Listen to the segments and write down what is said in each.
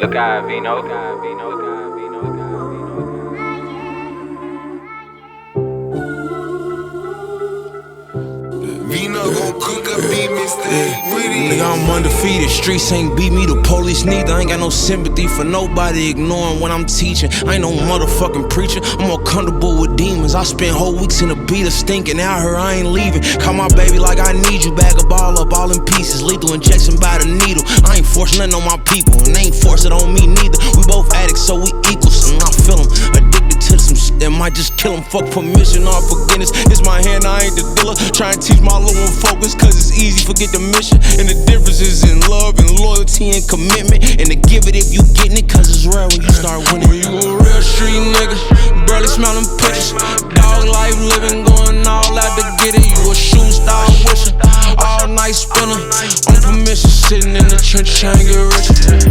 Vino gon' cook up beat mistake with it. Nigga, I'm undefeated. Streets ain't beat me, the police neither. I ain't got no sympathy for nobody ignoring when I'm teaching. I ain't no motherfucking preacher. I'm more comfortable with demons. I spent whole weeks in a beat of stinking. Out here, I ain't leaving. Call my baby like I need you. Bag a ball up all in pieces. Lethal injection by the needle. I ain't forcing nothing on my people, and they ain't force it on me neither. We both addicts, so we equal. So I feel them. Addicted to some shit that might just kill them. Fuck permission or forgiveness. It's my hand, I ain't the dealer. Try and teach my little one focus, cause it's easy, forget the mission. And the difference is in love and loyalty and commitment. And to give it if you getting it, cause it's rare when you start winning. When you a real street nigga, barely smell them pictures. Dog life living, going all out to get it. You a shooting star wisher, all night spinner. On permission, sitting in the trench trying to get rich.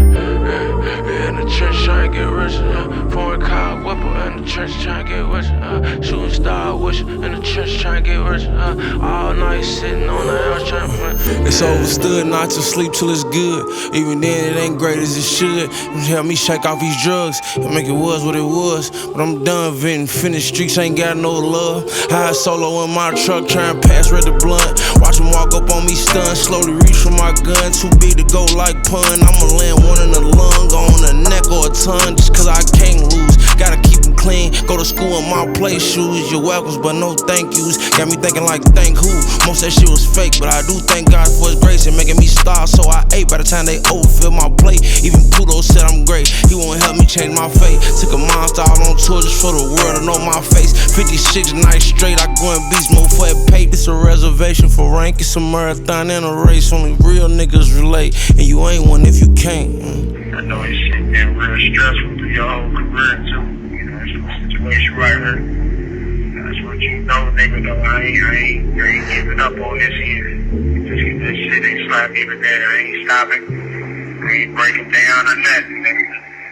Yeah, in the trench trying to get rich. Foreign car whipper in the trench trying to get rich. Shooting star wisher in the trench trying to get rich. All night sitting on the house trying to play. It's overstood not to sleep till it's good. Even then it ain't great as it should. Help me shake off these drugs and make it was what it was. But I'm done venting, finished streets ain't got no love. High solo in my truck trying to pass red the blunt. Watch him walk up on me stunned, slowly reach for my gun. Too big to go like pun. I'ma land one in the lung, on the neck or a tongue. Just cause I can't lose, gotta keep them clean. Go to school in my place shoes. You're welcomes but no thank yous. Got me thinking like thank who? Most that shit was fake, but I do thank God for his grace and making me starve. So I ate by the time they overfill my plate. Even Pluto said I'm great, he won't help me change my fate. Took a monster out on tour just for the world to know my face. 56 nights straight, I go in beast mode for it paid. It's a reservation for rank, it's a marathon and a race. Only real niggas relate, and you ain't one if you can't. I know this shit been real stressful through your whole career too. You know, it's a situation right here. That's what you know, nigga, though. I ain't giving up on this here. Just get this shit ain't slapping even there. I ain't stopping. I ain't breaking down or nothing, nigga.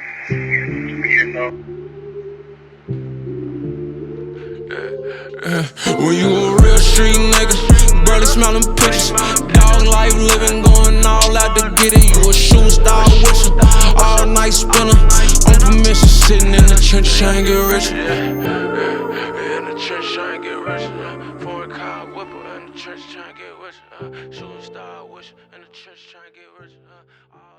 You know. When you a real street nigga, barely smell them pictures. Dog life living, going all out to get it. You a shooting star wisher, all night spinner. On permission, sitting in the trench trying to get rich. In the trench trying to get rich. Foreign car whipper in the trench trying to get rich. Shooting star wisher in the trench trying to get rich.